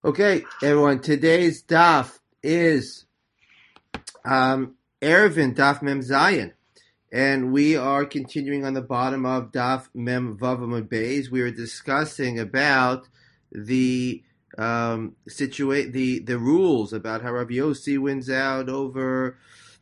Okay, everyone. Today's daf is Erevin daf Mem Zayin, and we are continuing on the bottom of daf Mem Vav Amud Beis. We are discussing about the the rules about how Rabbi Yossi wins out over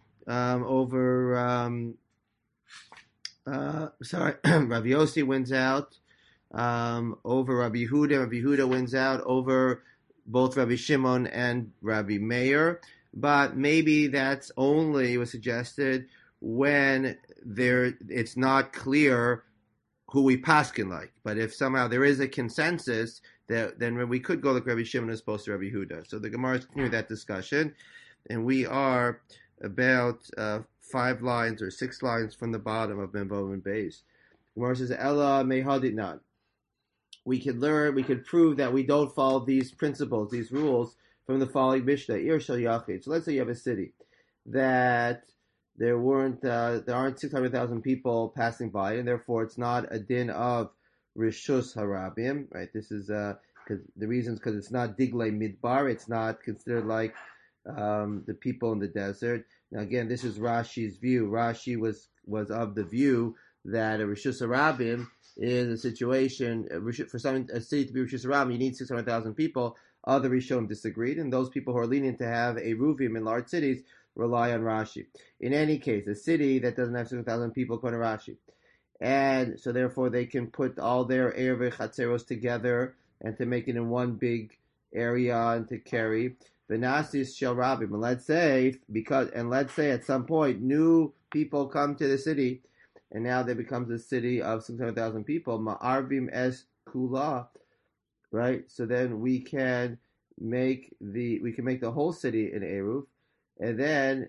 Rabbi Yossi wins out over Rabbi Yehuda. Rabbi Yehuda wins out over both Rabbi Shimon and Rabbi Meir. But maybe that's only, it was suggested, when it's not clear who we paskin like. But if somehow there is a consensus, then we could go like Rabbi Shimon as opposed to Rabbi Yehuda. So the Gemara is continuing that discussion, and we are about 5 lines or 6 lines from the bottom of Mem Vav Amud Beis. Gemara says, Ella mehaditnan. We could prove that we don't follow these principles, these rules from the following Mishnah. Ir shel yachid. So let's say you have a city that there aren't 600,000 people passing by, and therefore it's not a din of Rishus Harabim, right? This is because the reasons because it's not Diglei Midbar, it's not considered like the people in the desert. Now again, this is Rashi's view. Rashi was of the view that a Rishus Harabim is a situation for a city to be Rishus Harabim, you need 600,000 people. Other Rishonim disagreed, and those people who are lenient to have a Ruvim in large cities rely on Rashi. In any case, a city that doesn't have 600,000 people according to Rashi, and so therefore they can put all their Erev Chatzeros together and to make it in one big area and to carry Venasis Shel Rabim. And let's say at some point new people come to the city, and now there becomes a city of 600,000 people. Ma'arvim es kula, right? So then we can make the whole city an eruv, and then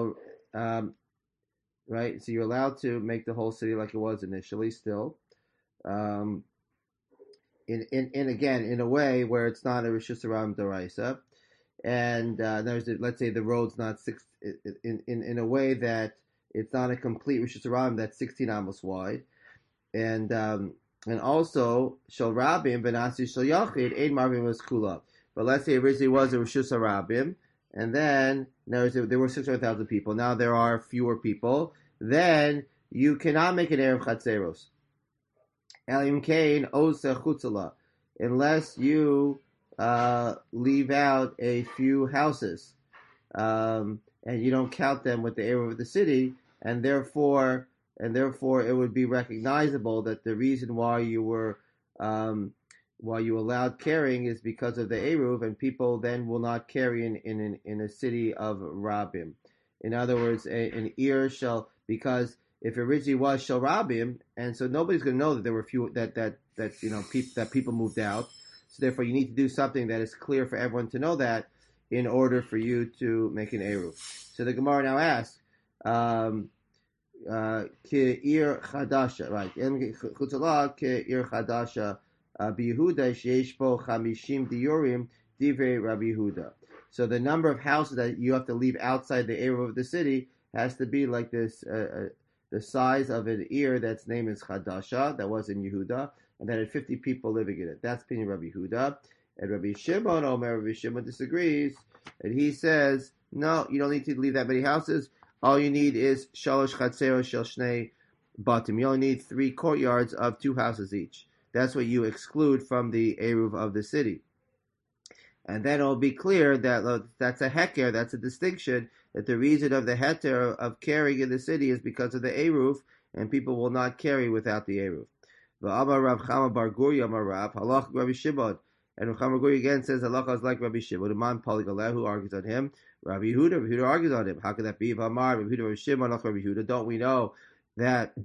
right? So you're allowed to make the whole city like it was initially, still, in a way where it's not a Rishus Harabim D'oraisa, and let's say the road's not in a way that it's not a complete Rishus Harabim that's 16 amos wide, and also Shel Rabim Benasi Shel Yachid Ein Marvim was Kula. But let's say originally was a Rishus Harabim, and then there were 600,000 people. Now there are fewer people. Then you cannot make an Erev Chatzeros. Elim Kain Osa Chutzala, unless you leave out a few houses, and you don't count them with the Erev of the city, and therefore it would be recognizable that the reason why you allowed carrying is because of the Eruv, and people then will not carry in a city of Rabim. In other words, an ear shall, because if it originally was Shel Rabim, and so nobody's going to know that there were few that people moved out. So therefore, you need to do something that is clear for everyone to know that in order for you to make an Eruv. So the Gemara now asks, Ke'ir Chadasha, right? Chutzala Ke'ir Chadasha B'Yehuda Sheyesh Bo Chamishim Diorim Divrei Rabbi Yehuda. So the number of houses that you have to leave outside the area of the city has to be like this, the size of an ear that's name is Chadasha, that was in Yehuda, and that had 50 people living in it. That's opinion Rabbi Yehuda. And Rabbi Shimon disagrees, and he says, no, you don't need to leave that many houses. All you need is Shalosh Chatzeros Shel Shnei Batim. You only need 3 courtyards of 2 houses each. That's what you exclude from the Eruv of the city. And then it'll be clear that that's a heker, that's a distinction, that the reason of the heter of carrying in the city is because of the Eruv, and people will not carry without the Eruv. V'amar Rav Chama Bar Guri Amar Rav, halach Rabbi Shimon. And Rav Chama Bar Guri again says halacha is like Rabbi Shimon. The man Polygaleh argues on him. Rabbi Yehuda argues on him. How could that be? V'amar Rabbi Yehuda Rabbi Shimon, halach Rabbi Yehuda. Don't we know that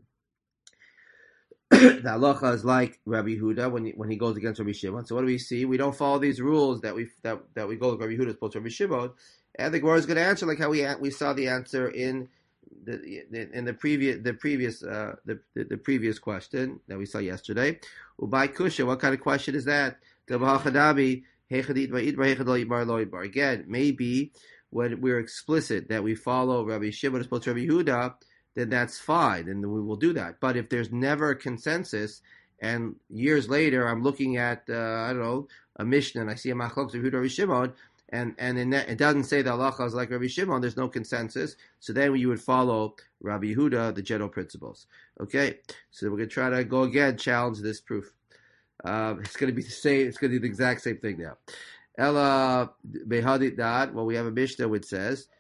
the halacha is like Rabbi Yehuda when he goes against Rabbi Shimon? So what do we see? We don't follow these rules that we go like Rabbi Yehuda as opposed to Rabbi Shimon. And the Gemara is going to answer like how we saw the answer in the previous question that we saw yesterday. Ubai kusha, what kind of question is that? Again, maybe when we're explicit that we follow Rabbi Shimon as opposed to Rabbi Yehuda, then that's fine, and we will do that. But if there's never a consensus, and years later I'm looking at I don't know, a Mishnah, and I see a machlokes of Yehuda Rabbi Shimon, and it doesn't say the halacha is like Rabbi Shimon. There's no consensus. So then you would follow Rabbi Yehuda, the general principles. Okay, so we're gonna try to go again, challenge this proof. It's gonna be the same. It's gonna be the exact same thing now. Ella behadit dad. Well, we have a Mishnah which says,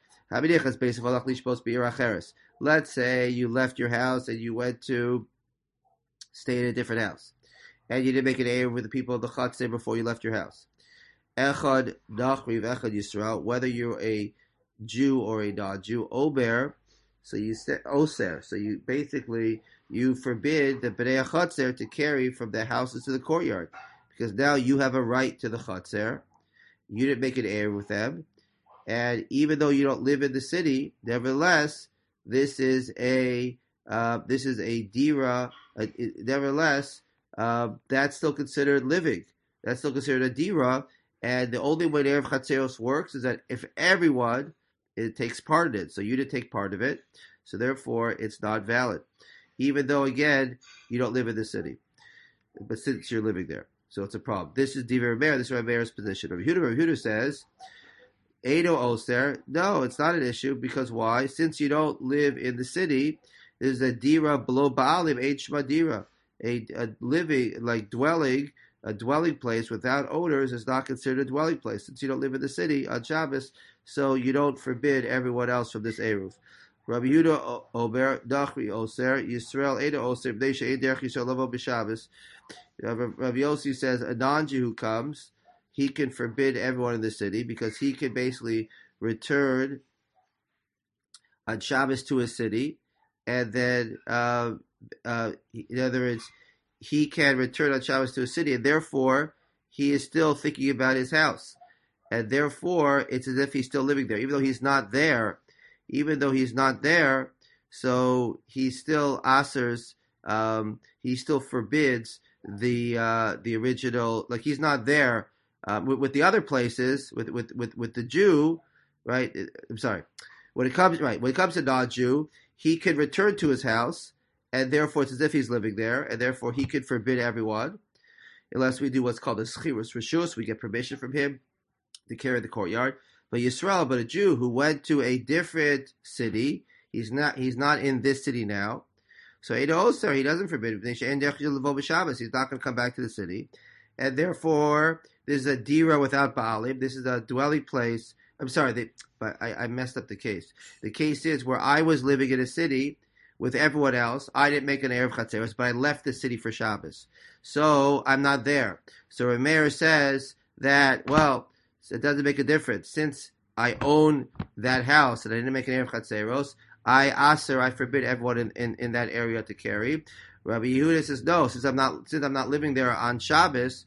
let's say you left your house and you went to stay in a different house, and you didn't make an eruv with the people of the Chatzir before you left your house. Echad Nachri Echad Yisrael, whether you're a Jew or a non-Jew, Ober, so you say Oser, so you basically you forbid the Bnei Chatzir to carry from their houses to the courtyard, because now you have a right to the Chatzir. You didn't make an eruv with them, and even though you don't live in the city, nevertheless, this is a dira. Nevertheless, that's still considered living. That's still considered a dira. And the only way the Erev Chatzeros works is that if everyone it takes part in it. So you didn't take part of it. So therefore, it's not valid. Even though, again, you don't live in the city. But since you're living there. So it's a problem. This is Divrei Meir. This is Rabbi Meir's position. Rabbi Yehuda says, Edo Oser. No, it's not an issue. Because why? Since you don't live in the city, there's a dira below Baalim, Eid Shema dira. A living, like dwelling, a dwelling place without owners is not considered a dwelling place since you don't live in the city on Shabbos, so you don't forbid everyone else from this eruv. Rabbi Yehuda Ober Nachri Oser Yisrael Eda Oser Bnei She'ein Derech Yisrael Lavo b'Shabbos. Rabbi Yossi says a non-Jew who comes, he can forbid everyone in the city because he can basically return on Shabbos to his city, and then in other words, he can return on Shabbos to his city, and therefore he is still thinking about his house, and therefore it's as if he's still living there, even though he's not there. So he still asers, he still forbids the original, like he's not there with the other places with the Jew, right? I'm sorry. When it comes to non-Jew, he can return to his house, and therefore it's as if he's living there, and therefore he could forbid everyone, unless we do what's called a schirus reshus, we get permission from him to carry the courtyard. But a Jew who went to a different city, he's not in this city now. So Edo Oser, he doesn't forbid him. He's not going to come back to the city, and therefore this is a dira without baalim. This is a dwelling place. I'm sorry, but I messed up the case. The case is where I was living in a city with everyone else. I didn't make an eruv chatzeros, but I left the city for Shabbos, so I'm not there. So Rameir says that, well, it doesn't make a difference since I own that house and I didn't make an eruv chatzeros. I forbid everyone in that area to carry. Rabbi Yehuda says no, since I'm not living there on Shabbos.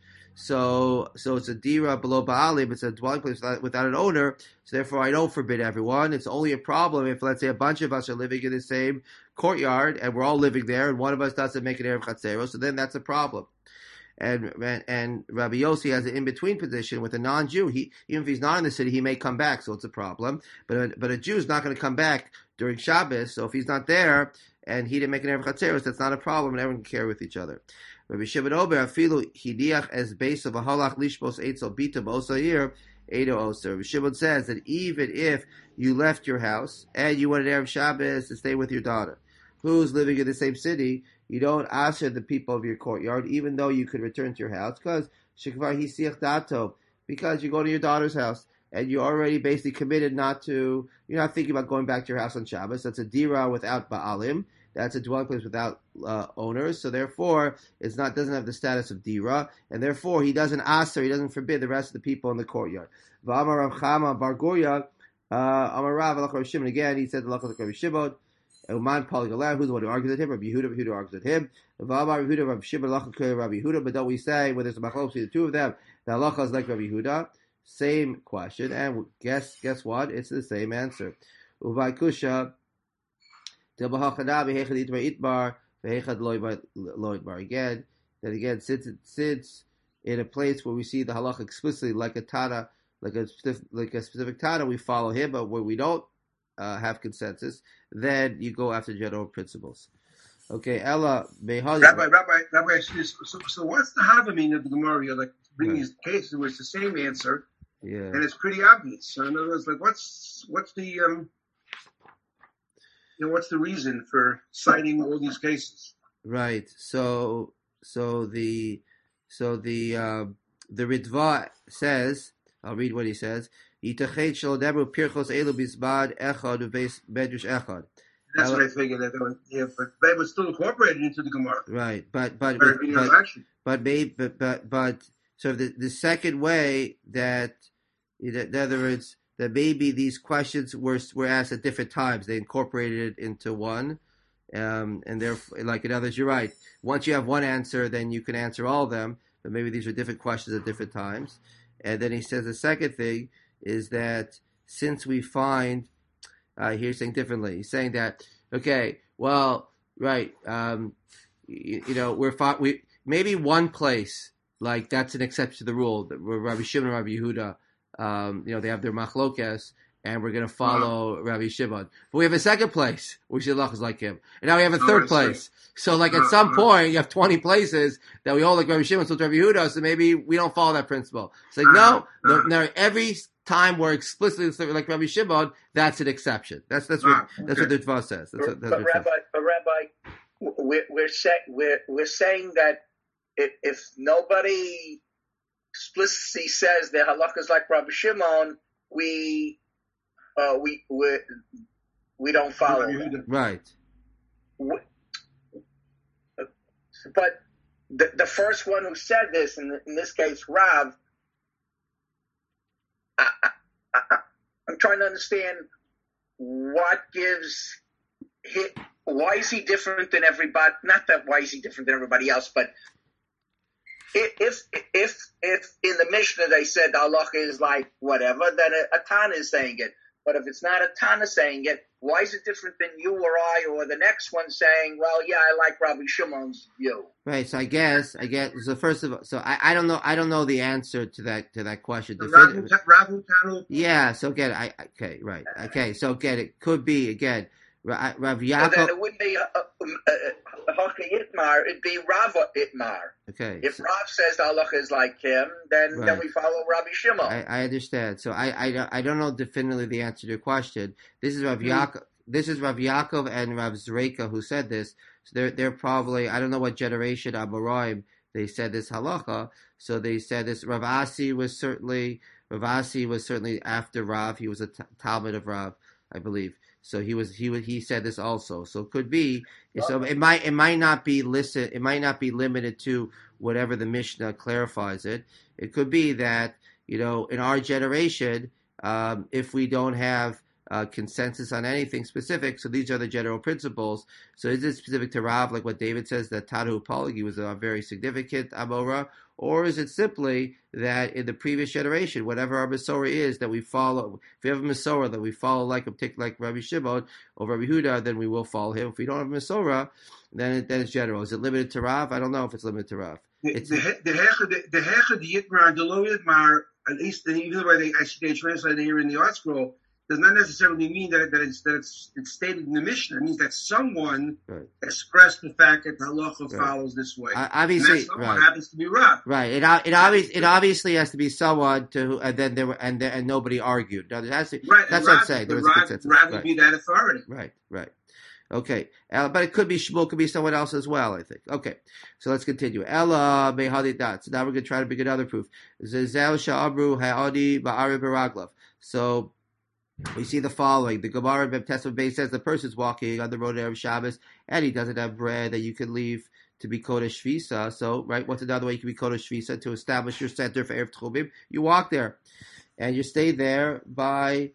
So it's a dira below Baalim. It's a dwelling place without an owner. So therefore, I don't forbid everyone. It's only a problem if, let's say, a bunch of us are living in the same courtyard and we're all living there, and one of us doesn't make an eruv chatzero. So then that's a problem. And Rabbi Yossi has an in between position with a non-Jew. Even if he's not in the city, he may come back. So it's a problem. But a Jew is not going to come back during Shabbos. So if he's not there and he didn't make an eruv chatzeros, that's not a problem, and everyone can carry with each other. Rabbi Shimon Ober afilu hidiach as base of a halach lishbos eitzel bita b'osayir edo oser. Rabbi Shimon says that even if you left your house and you went an eruv Shabbos to stay with your daughter, who's living in the same city, you don't answer the people of your courtyard, even though you could return to your house, because shekvar hisiach dato, because you go to your daughter's house and you're already basically committed you're not thinking about going back to your house on Shabbos. That's a dira without baalim. That's a dwelling place without owners, so therefore doesn't have the status of dira, and therefore he doesn't forbid the rest of the people in the courtyard. V'amar Rav Chama bar Goria, Amar Rav alach Rav Shimon, again he said the lachas of Rav Shimon. Uman Polygalar, who's the one who argues with him? Rabbi Yehuda argues with him. V'amar Rabbi Yehuda, Rav Shimon lachas Rabbi Yehuda, but don't we say when there's a machlok between the two of them, the halacha is like Rabbi Yehuda? Same question, and guess what? It's the same answer. Uvai kusha. Again, since in a place where we see the halacha explicitly like a Tana, like a specific Tana, we follow him, but where we don't have consensus, then you go after general principles. Okay, Ella Behali. Rabbi, so what's the Havamine of the Gemara? You're like bringing Right. these cases where it's the same answer, Yeah. and it's pretty obvious. So in other words, like what's the what's the reason for citing all these cases? Right. So the Ritva says, I'll read what he says. Yitached shel debru pirchos elu bizbad echad uveis medrash echad. That's what I figured. But that was still incorporated into the Gemara. Right, but so the second way that, in other words, that maybe these questions were asked at different times, they incorporated it into one, and therefore, like in others, you're right. Once you have one answer, then you can answer all of them, but maybe these are different questions at different times. And then he says the second thing is that since we find, he's saying differently. He's saying that, okay, well, right, we maybe one place, like that's an exception to the rule, that Rabbi Shimon and Rabbi Yehuda, they have their machlokes, and we're going to follow Rabbi Shimon. But we have a second place which is like him, and now we have a third place. So, like at some point, you have 20 places that we all like Rabbi Shimon, so Rabbi Yehuda. So maybe we don't follow that principle. It's like no, every time we're explicitly like Rabbi Shimon, that's an exception. That's what the Ritva says. Rabbi, we're saying that if nobody explicitly says the halakha is like Rabbi Shimon, we don't follow that. Right. But the first one who said this, in this case, Rav, I'm trying to understand what gives why is he different than everybody? Not that why is he different than everybody else, but if in the Mishnah they said the halacha is like whatever, then a Tana is saying it. But if it's not a Tana saying it, why is it different than you or I or the next one saying, well, yeah, I like Rabbi Shimon's view? Right. So I guess so. First of all, so I don't know the answer to that question. Yeah. So again, okay, right. Okay. So again, it could be again. Rav Yaakov. Then it wouldn't be Haka Itmar, it'd be Rav Itmar. Okay. If Rav says the halacha is like him, then we follow Rabbi Shimon. I understand. So I don't know definitively the answer to your question. This is Rav Yaakov. This is Rav Yaakov and Rav Zreika who said this. So they're probably, I don't know what generation Amoraim they said this halacha. So they said this. Rav Asi was certainly after Rav. He was a Talmud of Rav, I believe. So he said this also. So it could be. So it might not be limited to whatever the Mishnah clarifies it. It could be that in our generation, if we don't have consensus on anything specific, so these are the general principles. So is it specific to Rav, like what David says that Tadhu Palagi was a very significant Amora, or is it simply that in the previous generation, whatever our Masorah is, that we follow? If we have a Masorah that we follow like Rabbi Shimon or Rabbi Huda, then we will follow him. If we don't have a Masorah, then it's general. Is it limited to Rav? I don't know if it's limited to Rav. The Yitmar, the low Yitmar, at least even the way they translate it here in the art scroll, does not necessarily mean that it's stated in the Mishnah. It means that someone expressed the fact that the halacha follows this way. Obviously, and that someone happens to be Rav. Right. It obviously has to be someone to who, and then and nobody argued. That's what I'm saying. There was a consensus. Rav would be that authority. Right. Okay, but it could be Shmuel, could be someone else as well, I think. Okay, so let's continue. Ella mehadidat. So now we're going to try to bring another proof. Zezel sha'abru ha'adi ba'ari baraglav. So we see the following. The Gemara B'Tesva Bey says the person's walking on the road of Shabbos and he doesn't have bread that you can leave to be Kodesh Shvisa. So, right, what's another way you can be Kodesh Shvisa? To establish your center for Erev Tchumim. You walk there and you stay there by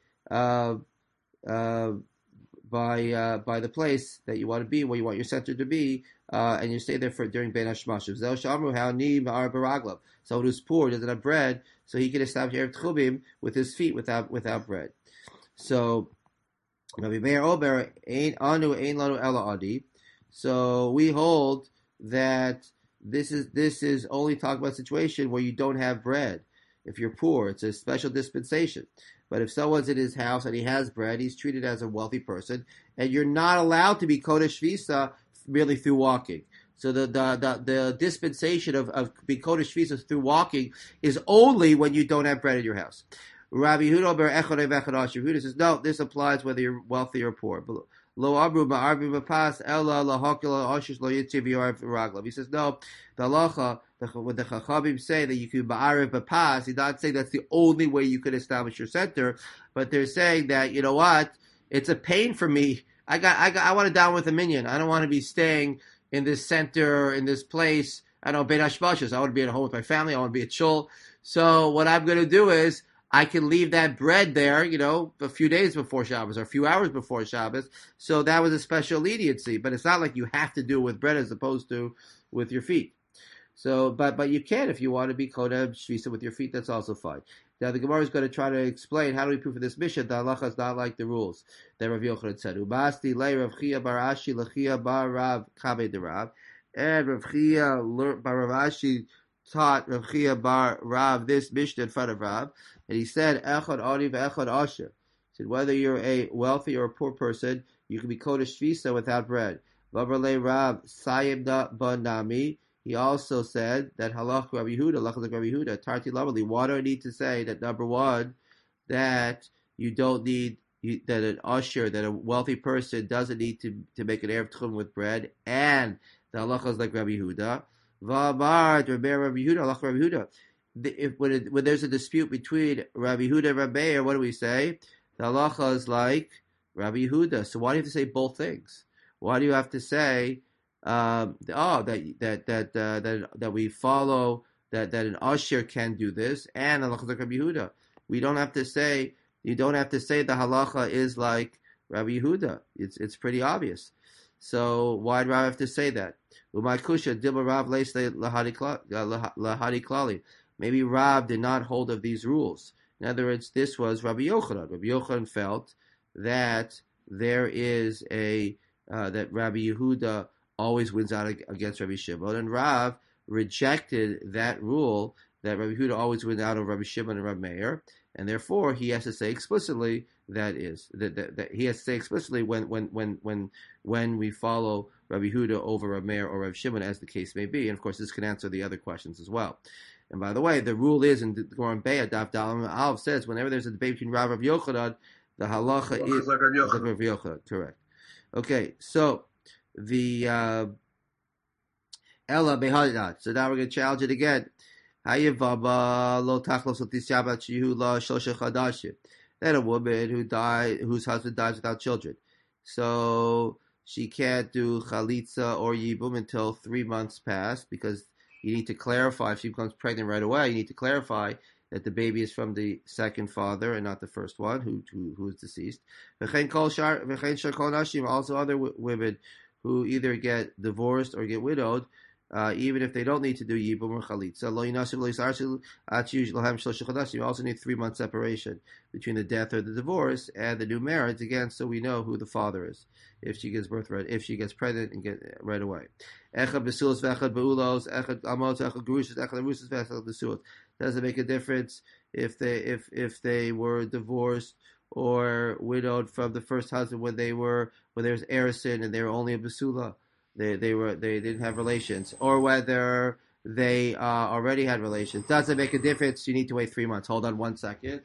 the place that you want to be, where you want your center to be, and you stay there during Ben Hashmashim. Zel Shamru Ha'ani Ma'ar Baraglav. Someone who's poor doesn't have bread, so he can establish Erev Tchumim with his feet without bread. So, Rabbi Meir Ober Ein Lanu Ela Adi. So we hold that this is only talking about a situation where you don't have bread. If you're poor, it's a special dispensation. But if someone's in his house and he has bread, he's treated as a wealthy person, and you're not allowed to be Kodesh Shvisa merely through walking. So the dispensation of being Kodesh Shvisa through walking is only when you don't have bread in your house. Rabbi Yehuda says, no, this applies whether you're wealthy or poor. Lo abru ma'arbi mapas ella lahokila oshish lo yitzi v'yorev raglav. He says, no, the halacha, when the Chachamim say that you can ma'arib mapas, he's not saying that's the only way you could establish your center, but they're saying that, you know what, it's a pain for me. I want to down with a minion. I don't want to be staying in this center, in this place. I don't Beit Hashbashas. I want to be at home with my family. I want to be at shul. So what I'm going to do is I can leave that bread there, a few days before Shabbos or a few hours before Shabbos. So that was a special leniency. But it's not like you have to do it with bread as opposed to with your feet. So, but you can if you want to be Kodesh Shvisa with your feet. That's also fine. Now the Gemara is going to try to explain how do we prove for this mission. The halacha is not like the rules that Rav Yochanan said. Ubasti lei Rav Chia bar Ashi lechia bar Rav kabe de Rav, and Rav Chia bar Rav Ashi taught Rav Chia bar Rav this mission in front of Rav, and he said echad ani ve'echad asher. He said whether you're a wealthy or a poor person, you can be Kodesh Shvisa without bread. Vabarle Rav sayimna banami. He also said that halach Rabbi Yehuda, tarti lamali. What do I need to say? That number one, that you don't need that an usher, that a wealthy person doesn't need to make an erev tchum with bread, and the halacha is like Rabbi Yehuda. V'amar Rabbi Yehuda, halach Rabbi Yehuda. When there's a dispute between Rabbi Yehuda and Rabbi Meir, what do we say? The halacha is like Rabbi Yehuda. So why do you have to say both things? Why do you have to say? That we follow that an usher can do this, and halacha like Rabbi Yehuda. We don't have to say. You don't have to say the halacha is like Rabbi Yehuda. It's pretty obvious. So why do I have to say that? Maybe Rav did not hold of these rules. In other words, this was Rabbi Yochanan. Rabbi Yochanan felt that there is that Rabbi Yehuda always wins out against Rabbi Shimon, and Rav rejected that rule that Rabbi Yehuda always wins out of Rabbi Shimon and Rabbi Meir, and therefore he has to say explicitly that he has to say explicitly when we follow Rabbi Yehuda over Rabbi Meir or Rabbi Shimon, as the case may be. And of course, this can answer the other questions as well. And by the way, the rule is in the Gemara Be'ah Daf Dalam Alv says whenever there's a debate between Rav and Yochanan, the halacha is like Rabbi Yochanan. Correct. Okay, so. The Ella Behadat. So now we're going to challenge it again. That a woman whose husband dies without children, so she can't do chalitza or yibum until 3 months pass, because you need to clarify if she becomes pregnant right away. You need to clarify that the baby is from the second father and not the first one who is deceased. Also other women who either get divorced or get widowed, even if they don't need to do yibum or chalitza. You also need 3 months separation between the death or the divorce and the new marriage, again, so we know who the father is if she gives birth if she gets pregnant and get right away. Doesn't make a difference if they were divorced or widowed from the first husband when there was erison and they were only a basula, they didn't have relations, or whether they already had relations. Doesn't make a difference. You need to wait 3 months. Hold on 1 second.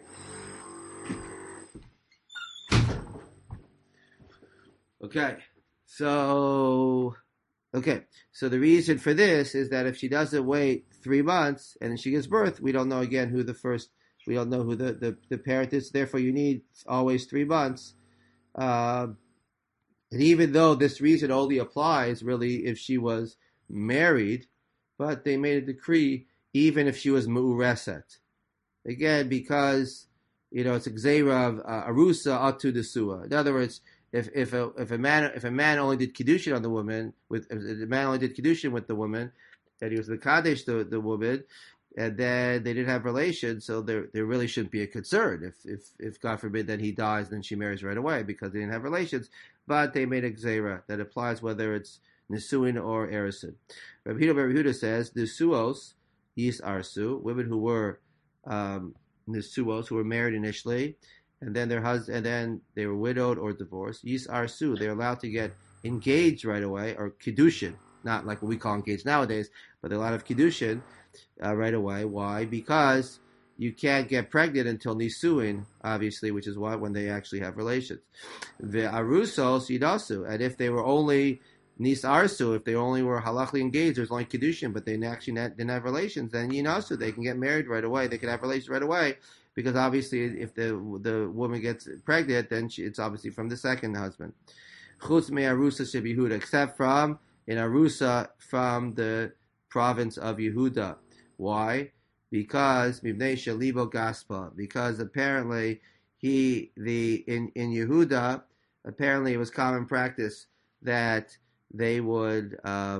Okay, so the reason for this is that if she doesn't wait 3 months and she gives birth, we don't know again who the parent is. Therefore, you need always 3 months. And even though this reason only applies really if she was married, but they made a decree even if she was mu'ureset. Again, because it's a gzeira of arusa atu desua. In other words, if a man only did kiddushin on the woman with the woman, that he was the kaddish the woman, and then they didn't have relations, so there really shouldn't be a concern if God forbid that he dies and then she marries right away because they didn't have relations. But they made a gzeira that applies whether it's nisuin or erison. Rabbi Yehuda says nisuos yis arsu, women who were nisuos, who were married initially, and then their husband, and then they were widowed or divorced. Yis arsu, they're allowed to get engaged right away, or kiddushin, not like what we call engaged nowadays, but a lot of kiddushin right away. Why? Because you can't get pregnant until nisuin, obviously, which is when they actually have relations. The arusos yidasu, and if they were only nisarsu, if they only were halachically engaged, there's only kiddushin, but they actually didn't have relations, then yinasu, they can get married right away. They can have relations right away, because obviously, if the woman gets pregnant, then it's obviously from the second husband. Chutz me arusa shebihuda, except from in arusa from the province of Yehuda. Why? Because Mibnei Shalibo Gaspa. Because apparently in Yehuda, apparently it was common practice that they would,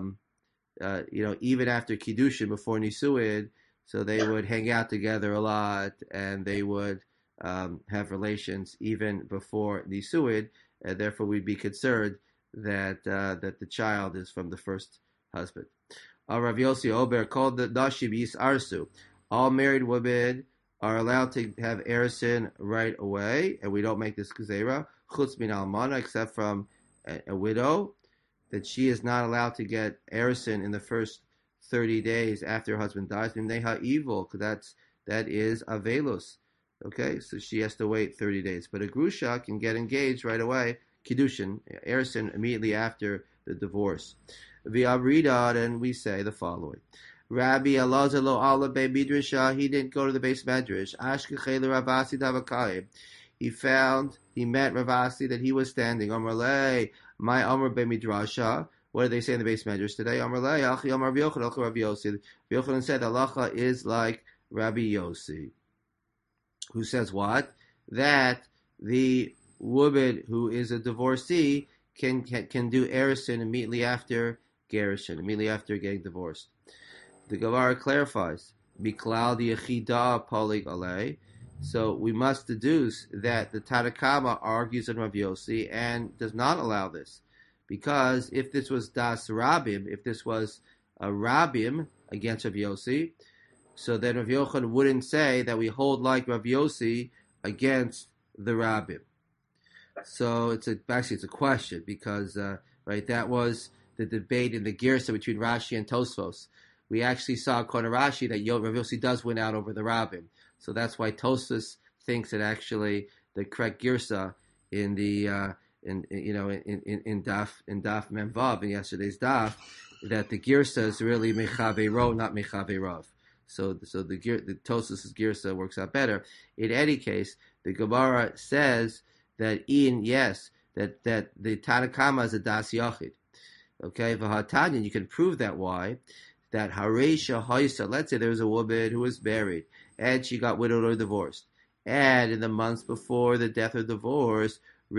even after Kiddushin, before Nisuin, so they would hang out together a lot, and they would have relations even before Nisuin, and therefore we'd be concerned that the child is from the first husband. Rav Yossi Ober called the Nashim Yis Arsu. All married women are allowed to have erisin right away, and we don't make this gezerah, chutz min almana, except from a widow, that she is not allowed to get erisin in the first 30 days after her husband dies. Mimneha evil, because that is avelus. Okay, so she has to wait 30 days. But a grusha can get engaged right away, kiddushin, erisin, immediately after the divorce. V'abrida, and we say the following. Rabbi Elazar lo ala be midrasha. He didn't go to the base medrash. Ashkechei Ravasi davakayim. He met Ravasi that he was standing. Amarle, my Amar be midrasha. What did they say in the base medrash today? Amarle, Achi Amar Rav Yochanan, Rav Yossi. Rav Yochanan said halacha is like Rabbi Yossi, who says what? That the woman who is a divorcee can do erisin immediately after gerushin, immediately after getting divorced. The Gemara clarifies, Miklal Yechida Polig Alei. So we must deduce that the Tanna Kama argues in Rav Yossi and does not allow this. Because if this was Das Rabim, if this was a Rabim against Rav Yossi, so then Rav Yochanan wouldn't say that we hold like Rav Yossi against the Rabim. So it's a question, because that was the debate in the Girsa between Rashi and Tosfos. We actually saw according to Rashi that Rav Yossi does win out over the Rabbim. So that's why Tosfos thinks that actually the correct Girsa in the in Daf Memvav in yesterday's Daf, that the Girsa is really Mechavei Ro, not Mechavei Rav. So the Tosfos' Girsa works out better. In any case, the Gemara says that that the Tanna Kama is a Das Yachid. Okay, v'hatanyan, you can prove that. Why? That Haresha Haisa, let's say there was a woman who was married, and she got widowed or divorced. And in the months before the death or divorce,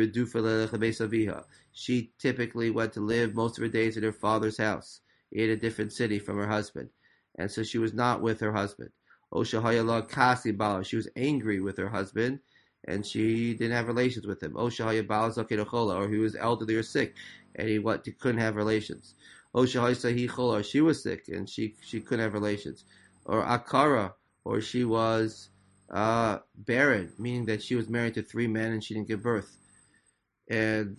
she typically went to live most of her days in her father's house, in a different city from her husband. And so she was not with her husband. She was angry with her husband, and she didn't have relations with him. Or he was elderly or sick, and he couldn't have relations. Or she was sick, and she couldn't have relations. Or akara, or she was barren, meaning that she was married to 3 men and she didn't give birth. And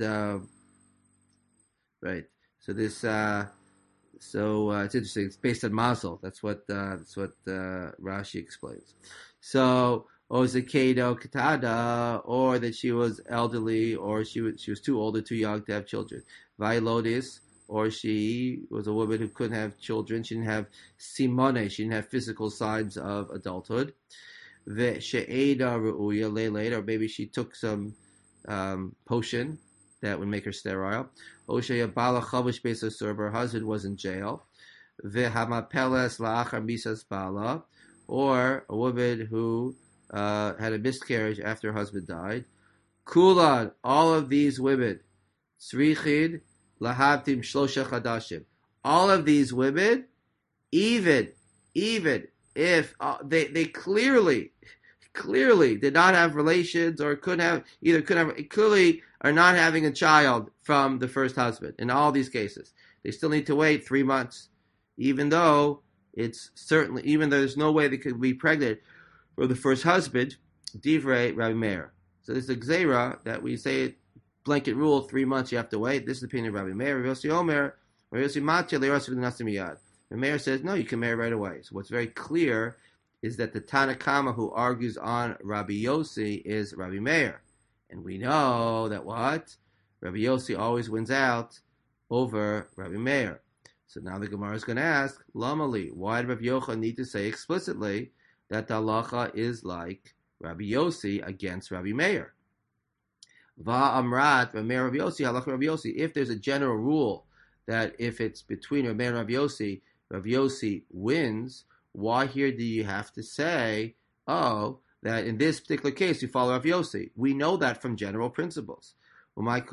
right, so this it's interesting. It's based on Mazel. That's what Rashi explains. So, Ozekado Katada, or that she was elderly, or she was too old or too young to have children. Vailodis, or she was a woman who couldn't have children. She didn't have simone. She didn't have physical signs of adulthood. Ve'she'eda ru'uya le'leit, or maybe she took some potion that would make her sterile. Osheya bala chavush beis, her husband was in jail. Ve'hamapeles la'achar misas bala, or a woman who had a miscarriage after her husband died. Kulan, all of these women, tzrichin lahavtim shlosha chadashim. All of these women, even if they clearly did not have relations, or clearly are not having a child from the first husband. In all these cases, they still need to wait 3 months, even though there's no way they could be pregnant for the first husband. Divrei Rabbi Meir. So this is a gzeira that we say blanket rule, 3 months you have to wait. This is the opinion of Rabbi Meir. Rabbi Yossi Omer, Rabbi Yossi Matya le'yarsu v'nasi miyad. The Meir says, no, you can marry right away. So what's very clear is that the Tanakama who argues on Rabbi Yossi is Rabbi Meir. And we know that what? Rabbi Yossi always wins out over Rabbi Meir. So now the Gemara is going to ask, Lamali, why did Rabbi Yochanan need to say explicitly that the halacha is like Rabbi Yossi against Rabbi Meir? Va'amrat, Rabbi Meir, Rabbi Yossi, halacha Rabbi Yossi. If there's a general rule that if it's between Rabbi Meir and Rabbi Yossi wins, why here do you have to say, that in this particular case you follow Rabbi Yossi? We know that from general principles. Maybe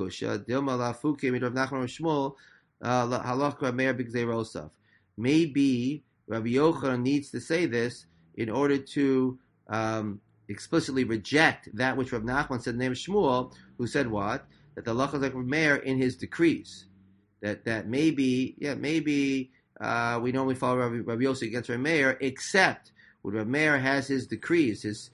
Rabbi Yochanan needs to say this in order to explicitly reject that which Rav Nachman said in the name of Shmuel, who said what? That the halacha is like Rabbi Meir in his decrees. That maybe we normally follow Rabbi Yossi against Rabbi Meir, except when Rabbi Meir has his decrees,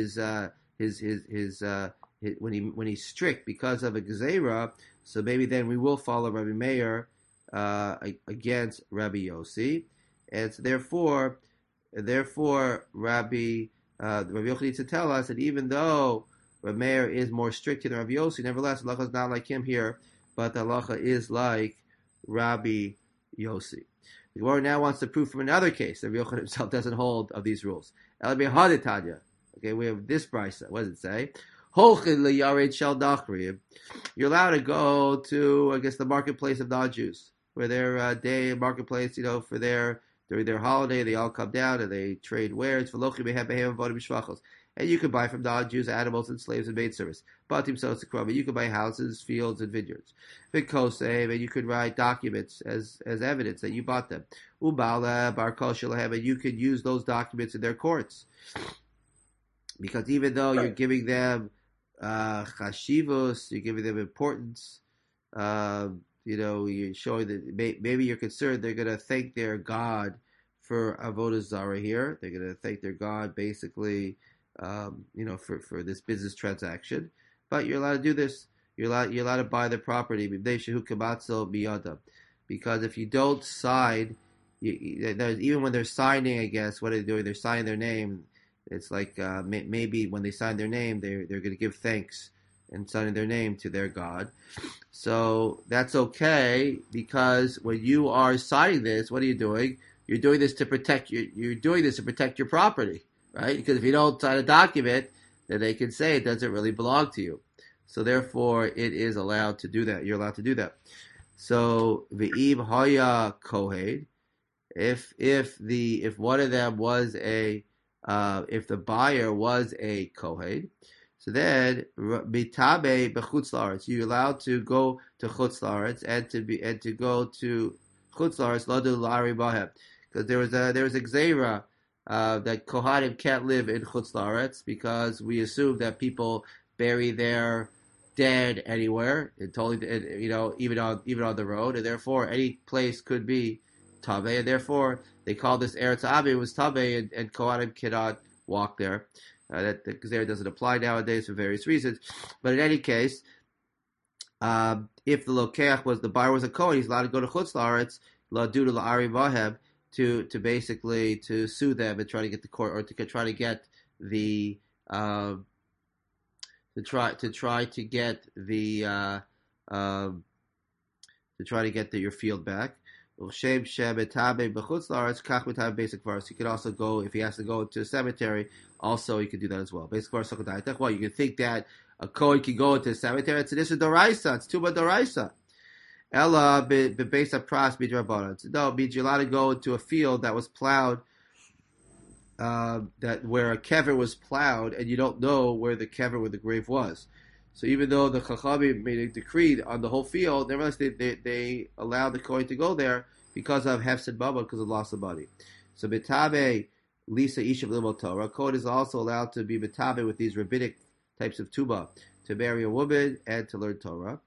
when he's strict because of a gezerah, so maybe then we will follow Rabbi Meir against Rabbi Yossi, and so therefore Rabbi Yochanan needs to tell us that even though Rabbi Meir is more strict than Rabbi Yossi, nevertheless the halacha is not like him here, but the halacha is like Rabbi Yossi. The Gemara now wants to prove from another case that Rabbi Yochanan himself doesn't hold of these rules. Okay, we have this brisa. What does it say? You're allowed to go to, I guess, the marketplace of non-Jews, where their day marketplace, during their holiday, they all come down and they trade wares. And you can buy from non-Jews animals and slaves and maidservants. You can buy houses, fields, and vineyards. And you could write documents as evidence that you bought them. And you could use those documents in their courts. Because even though you're giving them chashivos, you're giving them importance, you're showing that maybe you're concerned they're going to thank their God for avodah zarah here. They're going to thank their God basically, for this business transaction. But you're allowed to do this. You're allowed to buy the property. Because if you don't sign, even when they're signing, I guess, what are they doing? They're signing their name. It's like maybe when they sign their name, they're going to give thanks and signing their name to their God. So that's okay, because when you are signing this, what are you doing? You're doing this to protect your property, right? Because if you don't sign a document, then they can say it doesn't really belong to you. So therefore, it is allowed to do that. You're allowed to do that. So v'im haya kohen, if one of them was if the buyer was a kohen, so then mitabe b'chutz la'aretz, you're allowed to go to chutz la'aretz and to go to chutz la'aretz ladu la'ari bahem, because there was a gzeira that kohanim can't live in chutz la'aretz, because we assume that people bury their dead anywhere, even on the road, and therefore any place could be Tabe, and therefore they call this Eretz Abi, it was Tabe, and Kohanim cannot walk there. That the Gezerah doesn't apply nowadays for various reasons. But in any case, if the buyer was a Kohen, he's allowed to go to Chutz La'aretz, La'adu La'ari Bahem, to basically to sue them and try to get the court, or to try to get the to try to get your field back. You could also go, if he has to go to a cemetery, also he could do that as well. Well, you could think that a Kohen can go into a cemetery. It's an Issa Doraisa. It's Tuba Doraisa. Ella b'beisa pras b'drabanan. No, it means you're allowed to go into a field that was plowed, where a kever was plowed, and you don't know where the grave was. So even though the Chachamim made a decree on the whole field, nevertheless they allowed the Kohen to go there because of Hefsed Baba, because of loss of money. So Betabe Lisa Ishav Limot Torah, Kohen is also allowed to be Betabe with these rabbinic types of tuba, to marry a woman and to learn Torah.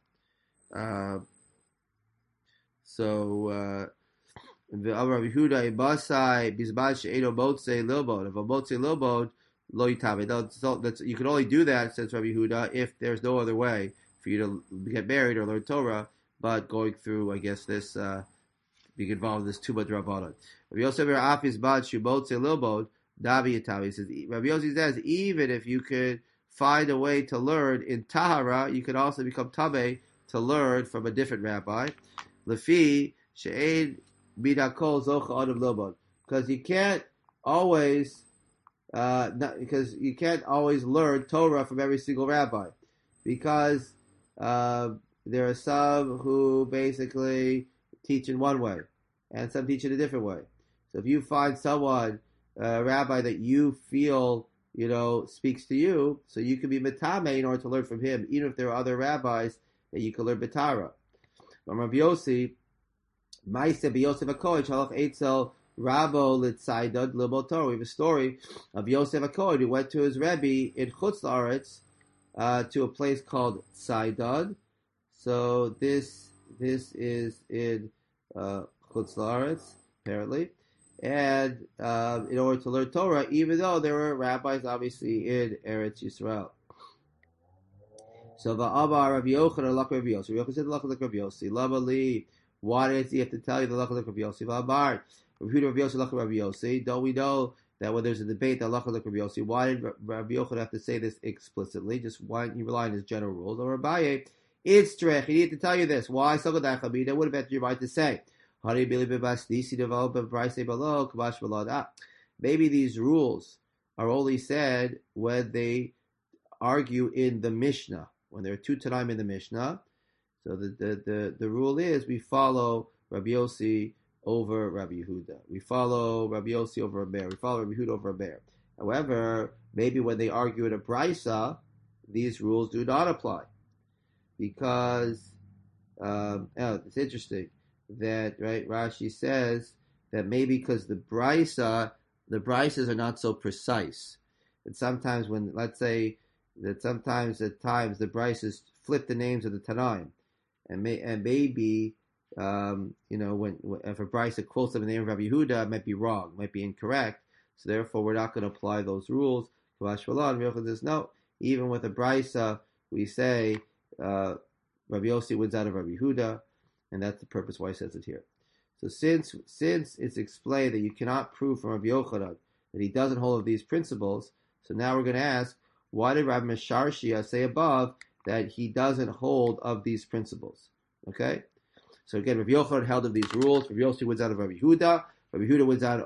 The Rabbi Yehuda Ibasai Bizman She'eno Motze Lilbod. If a Motze Lilbod, Lo Yitabe. You can only do that, says Rabbi Yehuda, if there's no other way for you to get married or learn Torah, but going through, I guess, this being involved in this Tumah D'Rabbanan. Rabbi Yosef Afis Bad Shubot Lilbod Davi Yatavi. He says, Rabbi Yosef says, even if you could find a way to learn in Tahara, you could also become Tameh to learn from a different rabbi. Lefi She'ed Bidakol Zocha Adam Lilbod. Because you can't always learn Torah from every single rabbi, because there are some who basically teach in one way, and some teach in a different way. So if you find someone, a rabbi that you feel speaks to you, so you can be metame in order to learn from him, even if there are other rabbis that you can learn betara. Rabbi Yossi, Ma'aseh b'Yosef HaKohen Shalach Eitzel Rabo L'Tzaydad L'Lmod Torah. We have a story of Yosef HaKohen who went to his Rebbe in Chutz La'aretz to a place called Tzaydad. So this is in Chutz La'aretz, apparently, and in order to learn Torah, even though there were rabbis obviously in Eretz Yisrael. So Va'amar Rabbi Yochanan Lach Rabbi Yossi. Rabbi Yochanan said Lach Rabbi Yossi. Lama Li. Why does he have to tell you the Lach Rabbi Yossi? Va'amar Rabbi Yossi Lach Rabbi Yossi. Don't we know that when there's a debate that Lach Rabbi Yossi, why did Rabbi Yochanan have to say this explicitly? Just why didn't he rely on his general rules? Or Rabbi, it's trech. He needed to tell you this. Why? That would have been your right to say. Maybe these rules are only said when they argue in the Mishnah, when there are two Tanaim in the Mishnah. So the rule is we follow Rabbi Yossi over Rabbi Yehuda. We follow Rabbi Yossi over a bear. We follow Rabbi Yehuda over a bear. However, maybe when they argue in a Brisa, these rules do not apply. Because it's interesting that Rashi says that maybe because the Brisas are not so precise. And sometimes when, let's say, that sometimes at times the Brisas flip the names of the Tanaim, and maybe when if a Brisa quotes the name of Rabbi Yehuda, it might be wrong, might be incorrect. So therefore, we're not going to apply those rules. Says no. Even with a Brisa, we say Rabbi Yossi wins out of Rabbi Yehuda, and that's the purpose why he says it here. So since it's explained that you cannot prove from Rabbi Yochanan that he doesn't hold of these principles, so now we're going to ask, why did Rabbi Mesharshia say above that he doesn't hold of these principles? Okay? So again, Rabbi Yochanan held of these rules. Rabbi Yossi wins out of Rabbi Yehuda. Rabbi Yehuda wins out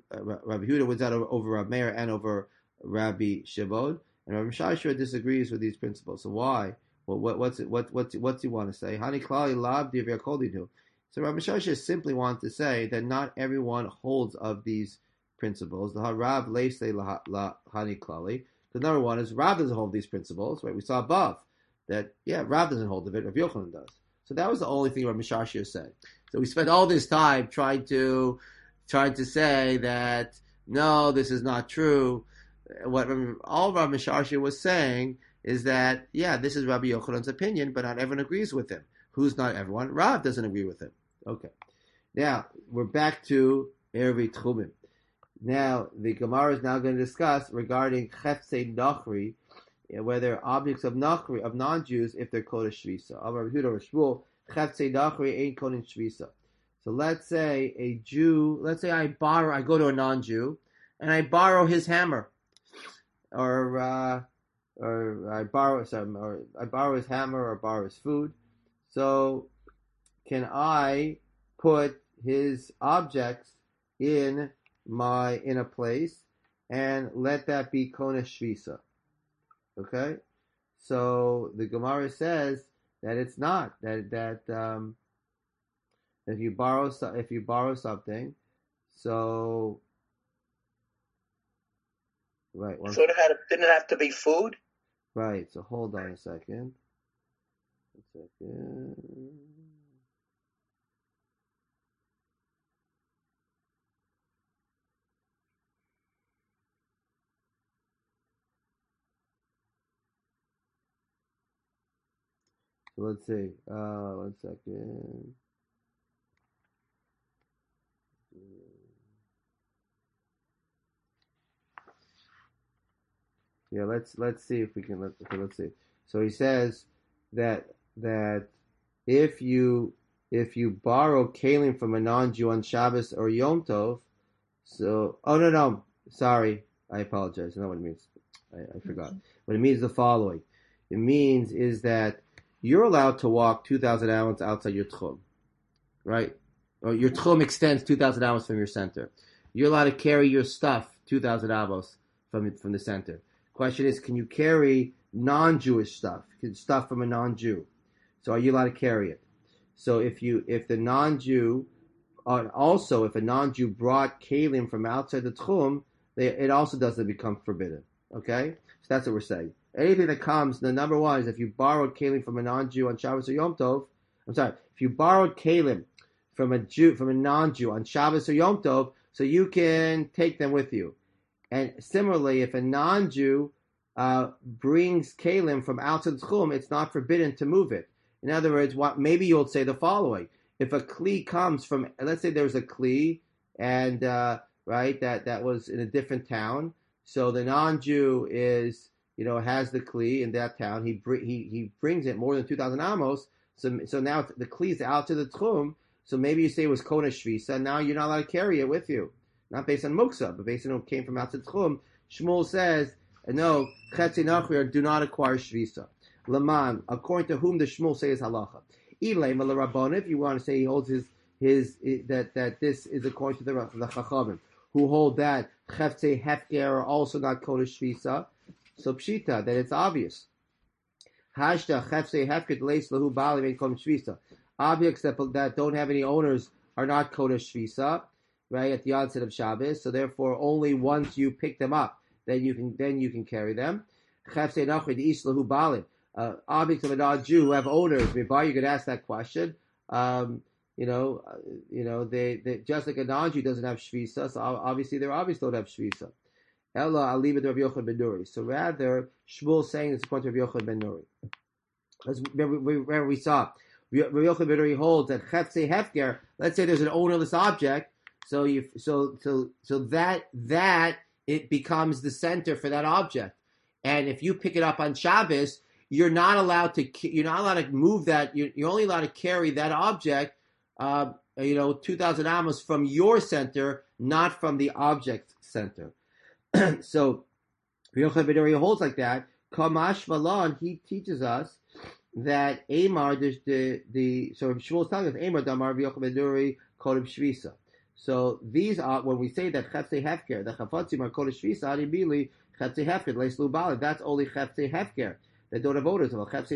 over Rabbi Meir and over Rabbi Shimon. And Rabbi Mesharshia disagrees with these principles. So why? What's he want to say? Hani klali lab divir kodinu. So Rabbi Mesharshia simply wants to say that not everyone holds of these principles. The Rav leisei hani klali. The number one is Rav doesn't hold of these principles. Right? We saw above that Rav doesn't hold of it. Rabbi Yochanan does. So that was the only thing Rabbi Mesharshia said. So we spent all this time trying to say that no, this is not true. What all Rabbi Mesharshia was saying is that, this is Rabbi Yochanan's opinion, but not everyone agrees with him. Who's not everyone? Rav doesn't agree with him. Okay. Now, we're back to Erevei Tchumim. Now, the Gemara is now going to discuss regarding Cheftzei Nachri, whether objects of Nachri, of non-Jews, if they're Kodesh Shvisa. Rabbi Yehuda or Shmuel, Cheftzei Nachri ain't Kodesh Shvisa. So let's say a Jew, I go to a non-Jew, and I borrow his hammer. Or I borrow his hammer, or borrow his food. So can I put his objects in a place and let that be Kodesh Shvisa? Okay, so the Gemara says that it's not that if you borrow something, so right. So didn't it have to be food? Right. So hold on a second. So let's see. 1 second. Yeah, let's see if we can. Let's see. So he says that if you borrow kalim from a non-Jew on Shabbos or Yom Tov, sorry, I apologize. I know what it means. I forgot. What it means is the following. It means is that you're allowed to walk 2,000 hours outside your tchum, right? Or your tchum extends 2,000 hours from your center. You're allowed to carry your stuff 2,000 hours from the center. Question is, can you carry non-Jewish stuff from a non-Jew? So are you allowed to carry it? So if a non-Jew brought kalim from outside the tchum, it also doesn't become forbidden. Okay, so that's what we're saying. Anything that comes, the number one is if you borrowed kalim from a non-Jew on Shabbos or Yom Tov. If you borrowed kalim from a non-Jew on Shabbos or Yom Tov, so you can take them with you. And similarly, if a non-Jew brings kalim from outside the tchum, it's not forbidden to move it. In other words, maybe you'll say the following: if a kli comes from, let's say there's a kli, and right that was in a different town, so the non-Jew is has the kli in that town. He brings it more than 2,000 amos. So now the kli is out to the tchum. So maybe you say it was kona shvisa. Now you're not allowed to carry it with you, not based on muksa, but based on it came from outside the tchum. Shmuel says no, chetzi nachri do not acquire shvisa. Laman, according to whom the Shmuel says halacha. Ilay Rabban, if you want to say he holds that this is according to the Chachamim, who hold that Cheftzei Hefker are also not Kodesh Shvisa. So Pshita, that it's obvious. Hashda Cheftzei Hefker Leis Lahu Bali Vein Kodesh Shvisa. Objects that don't have any owners are not Kodesh Shvisa, right, at the onset of Shabbos. So therefore, only once you pick them up, then you can carry them. Cheftzei Nachri Deis Lahu Bali. Objects of a non-Jew who have owners. You could ask that question. They just like a non-Jew doesn't have shvisa, so obviously their objects don't have shvisa. Ella aliba Rabbi Yochanan ben Nuri. So rather, Shmuel saying it's according to Rabbi Yochanan ben Nuri. Remember we saw Rabbi Yochanan ben Nuri holds that cheftzei hefker. Let's say there's an ownerless object, so that it becomes the center for that object, and if you pick it up on Shabbos, you're not allowed to move that. You're only allowed to carry that object, 2,000 amos from your center, not from the object center. So, Yochanan ben Nuri holds like that. Kamash Malan, he teaches us that Amar, so Shmuel's telling us Amar Damar Yochanan ben Nuri Kodesh Shvisa. So these are, when we say that Cheftzei Hefker, the Chafatzim are Kodesh Shvisa, Adibili Cheftzei Hefker Leis Lu Bali. That's only Cheftzei Hefker. That don't have owners.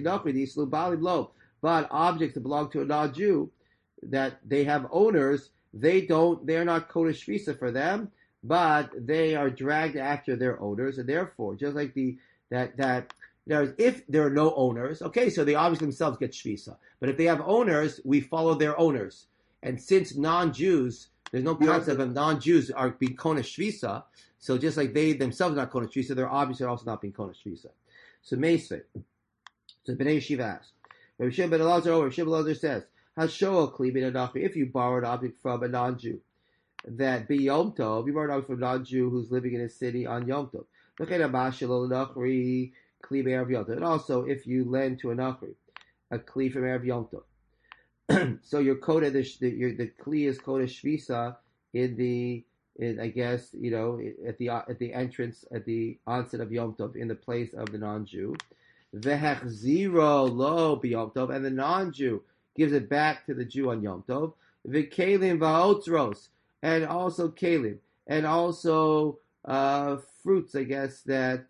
But objects that belong to a non-Jew, that they have owners, they're not Kodesh Shvisa for them, but they are dragged after their owners, and therefore, just like if there are no owners, okay, so they obviously themselves get Shvisa. But if they have owners, we follow their owners. And since non-Jews, there's no concept of non-Jews are being Kodesh Shvisa, so just like they themselves are not Kodesh Shvisa, they're obviously also not being Kodesh Shvisa. So Meisvei. So Bnei Yeshiva asks. Rabbi Shimon ben Elazar says, Hashoa kli bin anachri, if you borrow an object from a non-Jew, that be Yom Tov, you borrow an object from a non-Jew who's living in a city on Yom Tov. And also, if you lend to a nachri, a kli from Erev Yom Tov. So your kodesh, the kli is kodesh shvisa at the entrance, at the onset of Yom Tov, in the place of the non-Jew. V'hechziro lo b'Yom Tov, and the non-Jew gives it back to the Jew on Yom Tov. V'kelim v'otzros, and also kelim, and also fruits, I guess, that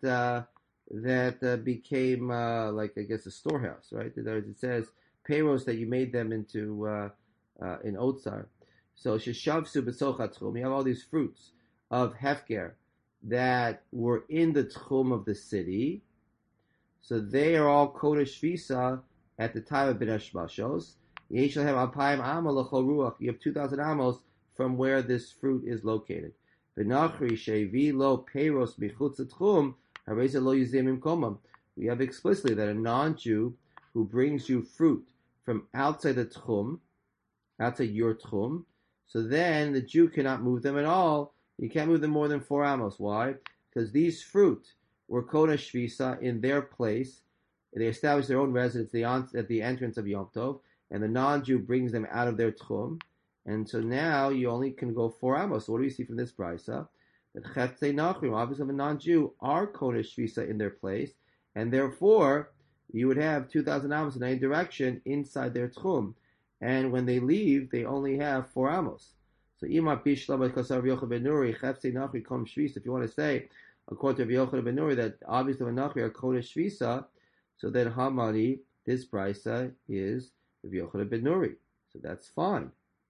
became a storehouse, right? It says payros that you made them into in Otsar. So sheshavsu b'socha tchum, you have all these fruits of hefker that were in the tchum of the city. So they are all kodesh shvisa at the time of Bnei Shmashos. You have 2,000 amos from where this fruit is located. We have explicitly that a non-Jew who brings you fruit from outside the tchum, outside your tchum, so then the Jew cannot move them at all. You can't move them more than 4 amos. Why? Because these fruit were kodesh shvisa in their place, they establish their own residence at the entrance of Yom Tov, and the non-Jew brings them out of their tchum, and so now you only can go 4 amos. So what do we see from this brisa? That Chetzei Nachrim, obviously of a non-Jew, are Kodesh Shvisa in their place, and therefore you would have 2,000 amos in any direction inside their tchum, and when they leave, they only have 4 amos. So Ima Bishlam Kasar Yochanan ben Nuri, Chetzei Nachri Kom Shvisa. If you want to say, according to Yochanan ben Nuri, that obviously of a Nachri are Kodesh Shvisa, so then Hamani, this brisa is Rabbi Yochanan ben Nuri. So that's fine.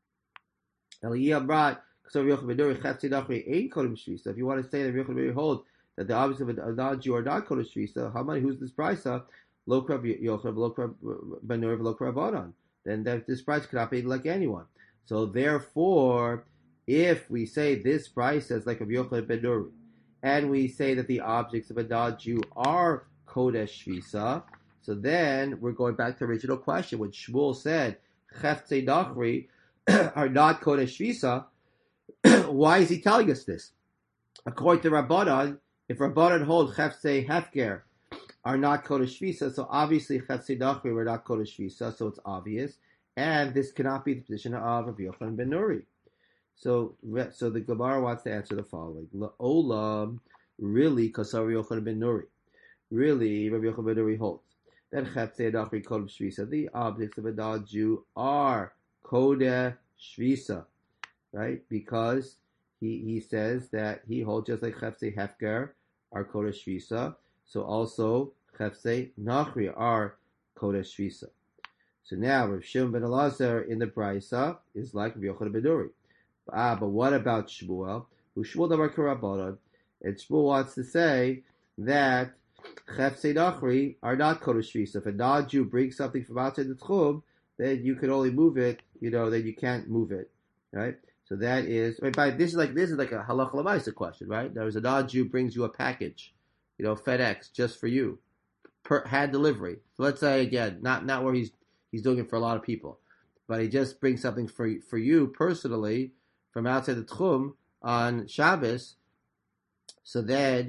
Eliyah brought Rabbi Yochanan ben Nuri Chetzei Nachri ain't Kodesh Shvisa. If you want to say that Rabbi Yochanan ben Nuri holds that the obvious of a non-Jew are not Kodesh Shvisa, Hamani, who's this brisa? Lo Rabbi Yochanan, Lo ben Nuri, Lo Rabbanan. Then this brisa cannot be like anyone. So therefore, if we say this brisa is like Rabbi Yochanan ben Nuri, and we say that the objects of a non-Jew are Kodesh Shvisa, so then we're going back to the original question. When Shmuel said Chetzei Nachri are not Kodesh Shvisa, why is he telling us this? According to Rabbanan, if Rabbanan hold Chetzei Hefker are not Kodesh Shvisa, so obviously Chetzei Nachri were not Kodesh Shvisa, so it's obvious, and this cannot be the position of Rabbi Yochanan ben Nuri. So the Gemara wants to answer the following: Olam, really, Kasar Rabbi Yochanan ben Nuri. Really, Rabbi Yochanan ben Nuri holds that Chetzei Nachri Kodesh Shvisa, the objects of a non-Jew are Kodesh Shvisa, right? Because he says that he holds just like Chetzei Hefker are Kodesh Shvisa, so also Chetzei Nachri are Kodesh Shvisa. So now Rav Shimon ben Elazar in the brisa is like Rabbi Yochanan ben Nuri. But what about Shmuel? Who Shmuel Davar Karabanan, and Shmuel wants to say that Chetzei Nachri are not Kodesh Shvisa. If a non-Jew brings something from outside the tchum, then you can only move it. Then you can't move it, right? So that is this is like a halacha l'maisa question, right? There was a non-Jew brings you a package, FedEx just for you, hand delivery. So let's say again, not where he's doing it for a lot of people, but he just brings something for you personally from outside the tchum on Shabbos. So then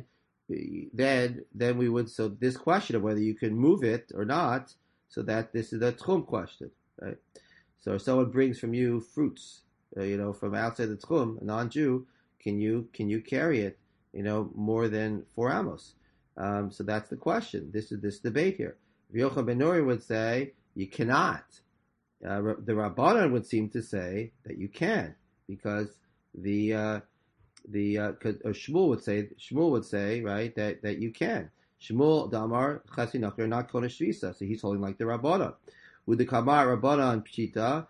we would, so this question of whether you can move it or not, so that this is a tchum question, right? So if someone brings from you fruits, from outside the tchum, a non-Jew, can you carry it, more than 4 amos? So that's the question. This is this debate here. Yochanan ben Nuri would say you cannot. The Rabbanan would seem to say that you can, because Shmuel would say right that you can. Shmuel Damar Chetzei Nachri are not Kodesh Shvisa, so he's holding like the Rabbanan. With the Kamar Rabbanan Pshita,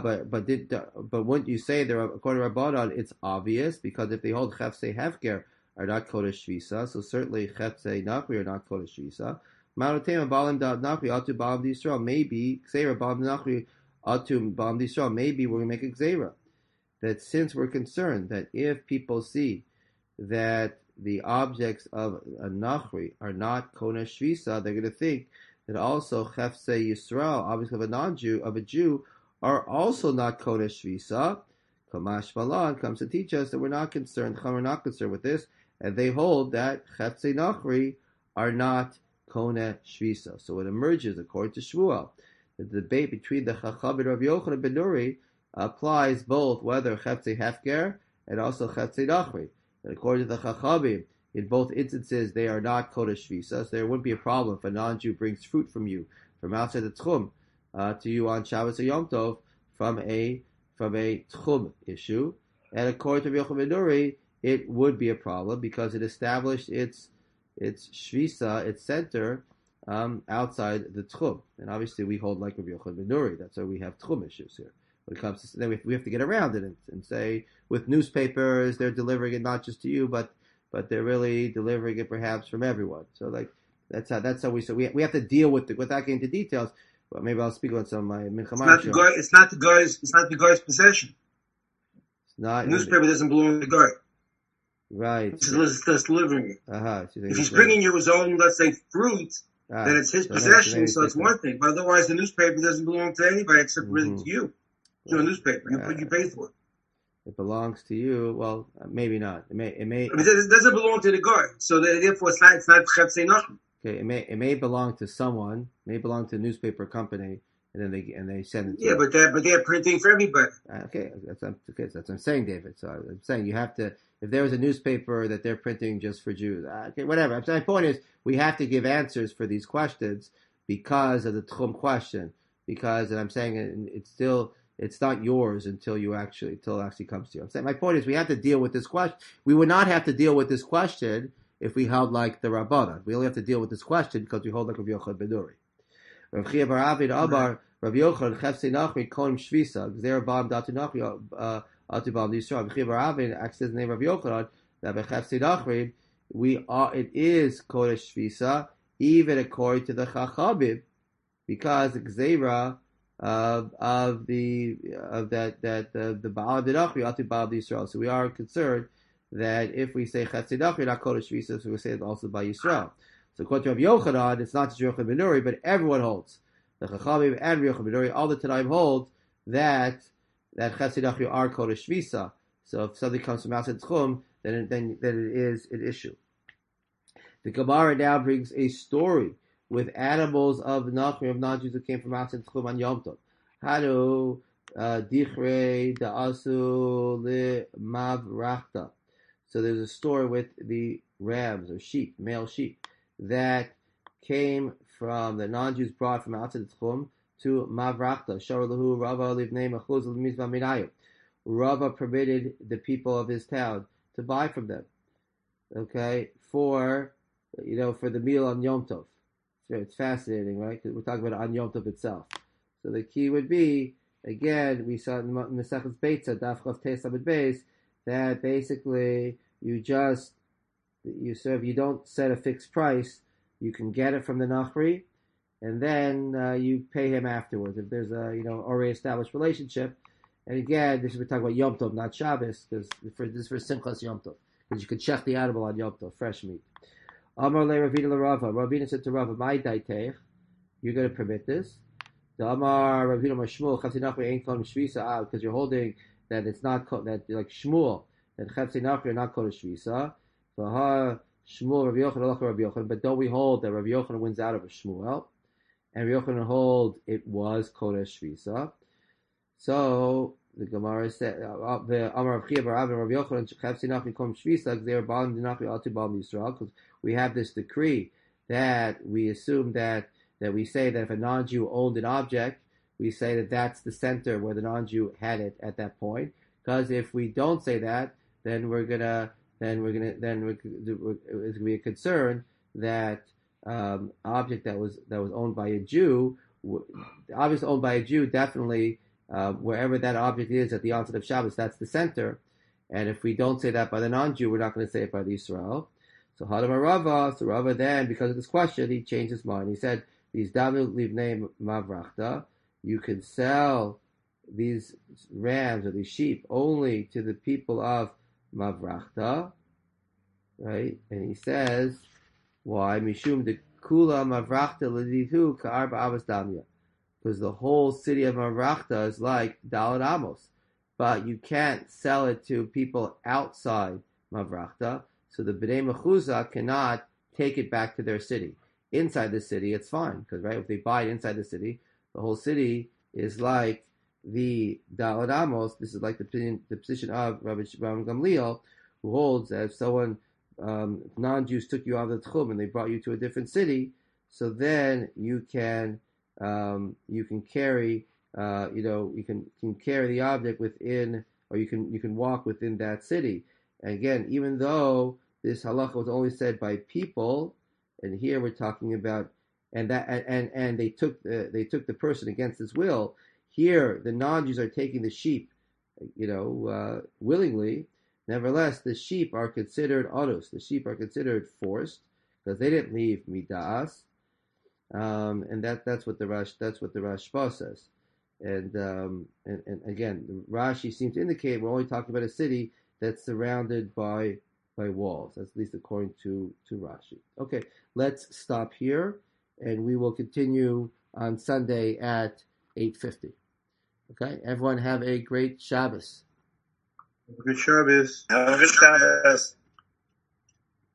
but wouldn't you say that according to Rabbanan it's obvious, because if they hold Chetzei Hefker are not Kodesh Shvisa, so certainly Chetzei Nachri are not Kodesh Shvisa. Ma'anotem Balam Nachri Atu Balam D'Yisrael, maybe Gzeira Balam Nachri Atu Balam D'Yisrael, maybe we make a Gzeira that since we're concerned that if people see that the objects of a Nachri are not Kodesh Shvisa, they're going to think that also Chetzei Yisrael, obviously of a non-Jew, of a Jew, are also not Kodesh Shvisa. Kamash Malan comes to teach us that we're not concerned, we're not concerned with this, and they hold that Chetzei Nachri are not Kodesh Shvisa. So it emerges, according to Shmuel, the debate between the Chacham and Rabbi Yochanan ben Nuri applies both whether Chetzei Hefker and also Chetzei Nachri. And according to the Chachamim, in both instances they are not Kodesh Shvisa, so there wouldn't be a problem if a non-Jew brings fruit from you, from outside the Tchum, to you on Shabbos or Yom Tov, from a Tchum issue. And according to Rabbi Yochanan ben Nuri, it would be a problem because it established its Shvisa, its center, outside the Tchum. And obviously we hold like Rabbi Yochanan ben Nuri. That's why we have Tchum issues here. When it comes to, then we have to get around it and say, with newspapers, they're delivering it not just to you, but they're really delivering it perhaps from everyone. So that's how we have to deal with it without getting into details. Well, maybe I'll speak on some of my Mincha. It's not the guy's possession. It's not. The newspaper doesn't belong to the guy. Right. It's delivering it. So if he's bringing you his own, let's say, fruit, then it's his possession, so it's one thing. But otherwise, the newspaper doesn't belong to anybody except really to you. It's a newspaper. You pay for it. It belongs to you. Well, maybe not. It may. I mean, it doesn't belong to the guy, so therefore it's not Chetzei Nachri. Okay, it may belong to someone, may belong to a newspaper company, and then they send it to you. But they're printing for everybody. Okay, that's what I'm saying, David. So I'm saying you have to, if there was a newspaper that they're printing just for Jews, okay, whatever. My point is we have to give answers for these questions because of the Tchum question. Because, and I'm saying it's not yours until it actually comes to you. I'm saying my point is we have to deal with this question. We would not have to deal with this question if we held like the Rabbanan. We only have to deal with this question because we hold like Rabbi Yochanan ben Nuri. Rav Chia bar Avid Amar Rabbi Yochanan Chefsei Nachri Kolim Shvisa Gzer Bam Datu Nachri Atu Bam Yisrael. Rav Chia bar Avid acts as the name of Rabbi Yochanan that by Chefsei Nachri it is Kodesh Shvisa even according to the Chachamim because the Gzeira of the Baal Nachri Atu Bam Yisrael. So we are concerned that if we say Chefsei Nachri not Kodesh Shvisa, so we say it also by Yisrael. So according to Rabbi Yochanan, it's not just Yochanan ben Nuri, but everyone holds. The Chachamim and Rabbi Yochanan ben Nuri all the time hold that Chesed Achri are Kodesh Shvisa. So if something comes from outside Tchum, then it is an issue. The Gemara now brings a story with animals of Nachri, of non-Jews who came from outside Tchum on Yom Tov. Hanu Dichrei Da'asu Li Mavrachta. So there's a story with the rams or sheep, male sheep, that came from the non-Jews brought from outside the Tchum to Mavrachta. Sharelahu Rava Livnei Machuz L'Mizvah Minayu. Rava permitted the people of his town to buy from them. Okay, for the meal on Yom Tov. So it's fascinating, right? Because we're talking about on Yom Tov itself. So the key would be, again, we saw in Masechus Beitza, Daf Chav Tes Amud Beis, that basically you don't set a fixed price. You can get it from the Nachri, and then you pay him afterwards if there's a already established relationship. And again, we're talking about Yom Tov, not Shabbos, because this is for Simchas Yom Tov, because you can check the animal on Yom Tov, fresh meat. Amar le Ravina LaRava. Ravina said to Rava, "My daitech, you're going to permit this." The Amar Ravina Shmuel Chefsei Nachri ain't called Shvisa because you're holding that it's not that like Shmuel that Chefsei Nachri are not called Shvisa. Shmuel Rabbi Yochanan Rabbi Yochanan, but don't we hold that Rabbi Yochanan wins out of a Shmuel, and Rabbi Yochanan hold it was Kodesh Shvisa. So the Gemara said, "The Amar of Chia bar Avin Rabbi Yochanan Chefsei Nachri Kom Shvisa they are bound to Nachri Atu Bal Yisrael," because we have this decree that we assume that we say that if a non-Jew owned an object, we say that that's the center where the non-Jew had it at that point. Because if we don't say that, then it's going to be a concern that object that was owned by a Jew, obviously owned by a Jew, definitely wherever that object is at the onset of Shabbos, that's the center. And if we don't say that by the non-Jew, we're not going to say it by the Israel. So Hadamar Rava, so Rava then, because of this question, he changed his mind. He said, "These David Livnei Mavrachta, you can sell these rams or these sheep only to the people of Mavrachta," right? And he says, why? Mishum de Kula Mavrachta Leditu Ka'arba Avos Damya. Because the whole city of Mavrachta is like Daled Amos. But you can't sell it to people outside Mavrachta. So the Bnei Mechuzah cannot take it back to their city. Inside the city, it's fine. Because, right, if they buy it inside the city, the whole city is like the Daled Amos. This is like the position of Rabbi Gamliel, who holds that if someone, non-Jews took you out of the Tchum and they brought you to a different city, so then you can carry, you can carry the object within, or you can walk within that city. And again, even though this halacha was only said by people, and here we're talking about, and they took the person against his will. Here, the non-Jews are taking the sheep, willingly. Nevertheless, the sheep are considered odos. The sheep are considered forced because they didn't leave midas, and that's what the Rashba says. And again, Rashi seems to indicate we're only talking about a city that's surrounded by walls, at least according to Rashi. Okay, let's stop here, and we will continue on Sunday at 8:50. Okay, everyone have a great Shabbos. Good Shabbos. Have a good Shabbos.